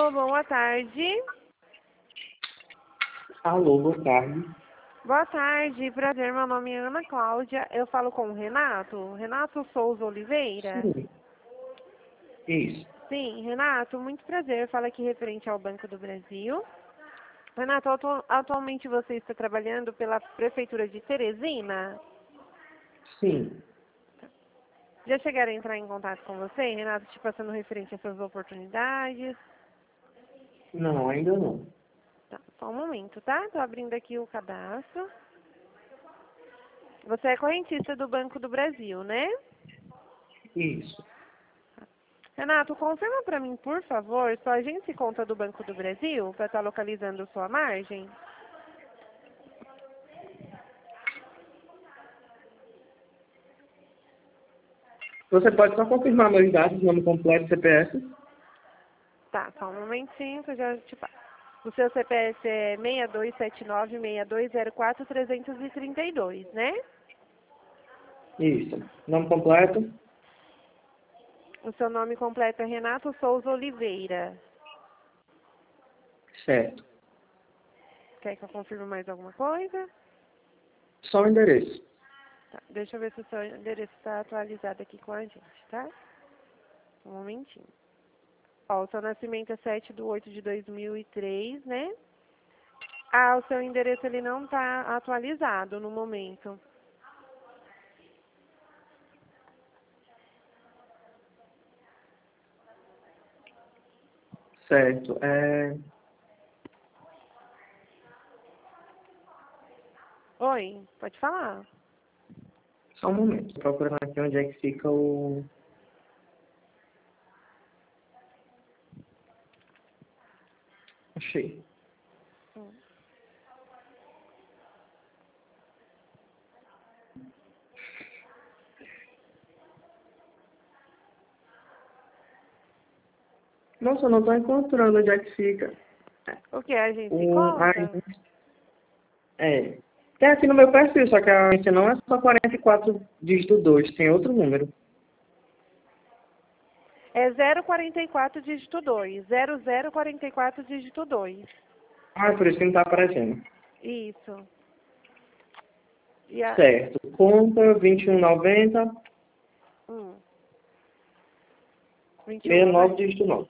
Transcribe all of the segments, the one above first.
Alô, boa tarde. Alô, boa tarde. Boa tarde, prazer. Meu nome é Ana Cláudia. Eu falo com o Renato. Renato Souza Oliveira? Sim. Isso. Sim, Renato, muito prazer. Fala aqui referente ao Banco do Brasil. Renato, atualmente você está trabalhando pela Prefeitura de Teresina? Sim. Já chegaram a entrar em contato com você, Renato, te passando referente a essas oportunidades? Não, ainda não. Tá, só um momento, tá? Tô abrindo aqui o cadastro. Você é correntista do Banco do Brasil, né? Isso. Renato, confirma para mim, por favor, sua agência e conta do Banco do Brasil, para estar localizando sua margem. Você pode só confirmar meus dados, nome completo, CPF? Tá, só um momentinho que eu já te passo. O seu CPF é 6279-6204-332, né? Isso. Nome completo? O seu nome completo é Renato Souza Oliveira. Certo. Quer que eu confirme mais alguma coisa? Só o endereço. Tá, deixa eu ver se o seu endereço está atualizado aqui com a gente, tá? Um momentinho. Ó, o seu nascimento é 7/8/2003, né? Ah, o seu endereço ele não está atualizado no momento. Certo. Oi, pode falar. Só um momento. Tô procurando aqui onde é que fica o... Achei. Nossa, eu não tô encontrando onde é que fica. O que? A gente se O... conta? É. Tem aqui no meu perfil, só que a agência não é só 44 dígito 2, tem outro número. É 044 dígito 2. 0044 dígito 2. Ah, é por isso que não tá aparecendo. Isso. E a... Certo. Conta 2190 69 21,90? dígito 9.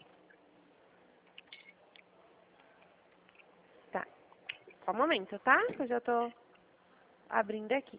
Tá. Só um momento, tá? Que eu já tô abrindo aqui.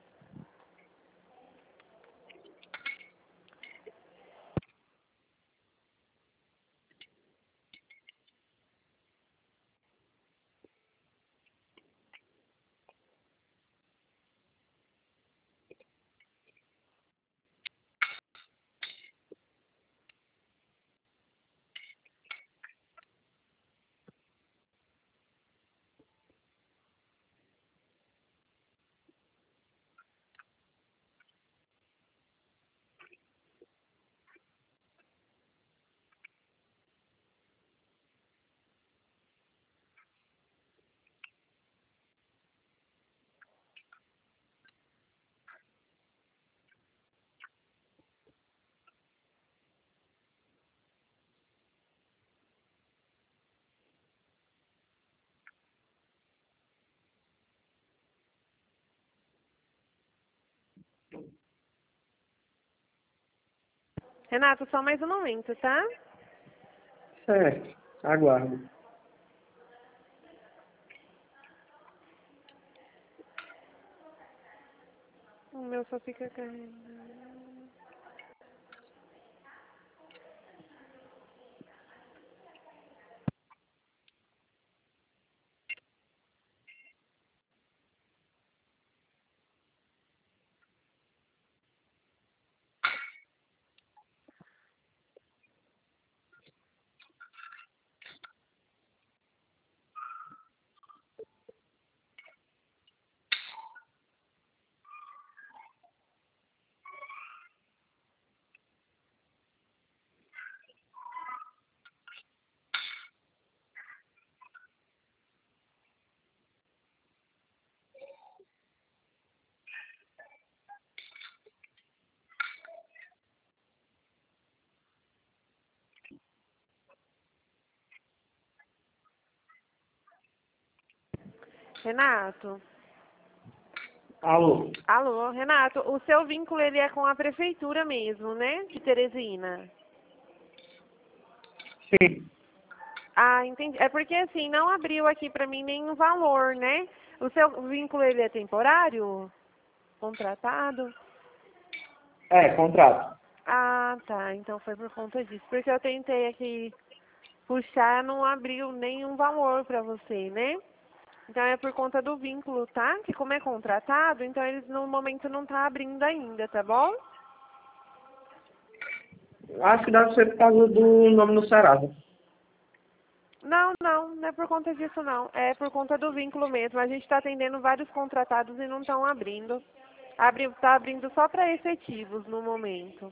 Renato, só mais um momento, tá? Certo. Aguardo. O meu só fica carregando. Renato? Alô? Alô, Renato, o seu vínculo ele é com a prefeitura mesmo, né? De Teresina. Sim. Ah, entendi. É porque assim, não abriu aqui pra mim nenhum valor, né? O seu vínculo ele é temporário? Contratado? É, contrato. Ah, tá. Então foi por conta disso. Porque eu tentei aqui puxar, não abriu nenhum valor pra você, né? Então é por conta do vínculo, tá? Que como é contratado, então eles no momento não tá abrindo ainda, tá bom? Acho que deve ser por causa do nome no Serasa. Não é por conta disso não. É por conta do vínculo mesmo. A gente está atendendo vários contratados e não estão abrindo. Tá abrindo só para efetivos no momento.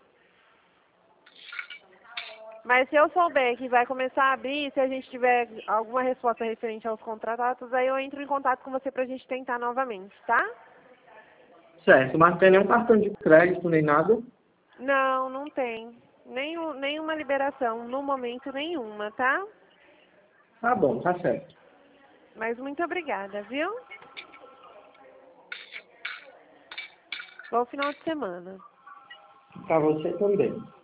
Mas se eu souber que vai começar a abrir, se a gente tiver alguma resposta referente aos contratados, aí eu entro em contato com você para a gente tentar novamente, tá? Certo, mas não tem nenhum cartão de crédito nem nada. Não tem. Nenhuma liberação. No momento, nenhuma, tá? Tá bom, tá certo. Mas muito obrigada, viu? Bom final de semana. Pra você também.